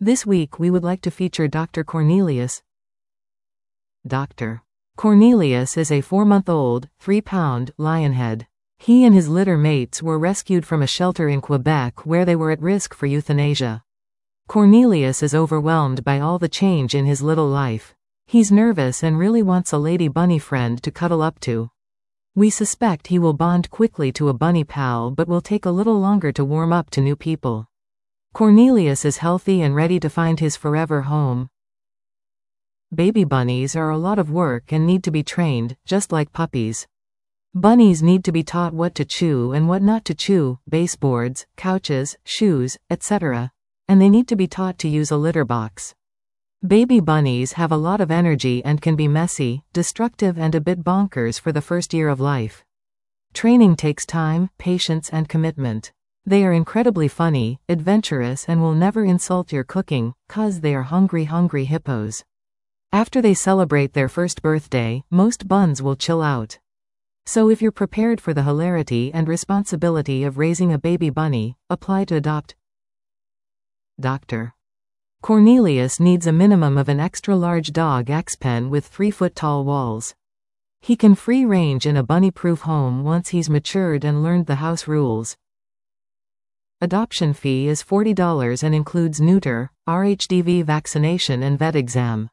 This week we would like to feature Dr. Cornelius. Dr. Cornelius is a 4-month-old, 3-pound, lionhead. He and his litter mates were rescued from a shelter in Quebec where they were at risk for euthanasia. Cornelius is overwhelmed by all the change in his little life. He's nervous and really wants a lady bunny friend to cuddle up to. We suspect he will bond quickly to a bunny pal but will take a little longer to warm up to new people. Cornelius is healthy and ready to find his forever home. Baby bunnies are a lot of work and need to be trained, just like puppies. Bunnies need to be taught what to chew and what not to chew, baseboards, couches, shoes, etc. And they need to be taught to use a litter box. Baby bunnies have a lot of energy and can be messy, destructive and a bit bonkers for the first year of life. Training takes time, patience and commitment. They are incredibly funny, adventurous and will never insult your cooking, 'cause they are hungry hippos. After they celebrate their first birthday, most buns will chill out. So if you're prepared for the hilarity and responsibility of raising a baby bunny, apply to adopt. Dr. Cornelius needs a minimum of an extra-large dog X-pen with 3-foot-tall walls. He can free range in a bunny-proof home once he's matured and learned the house rules. Adoption fee is $40 and includes neuter, RHDV vaccination and vet exam.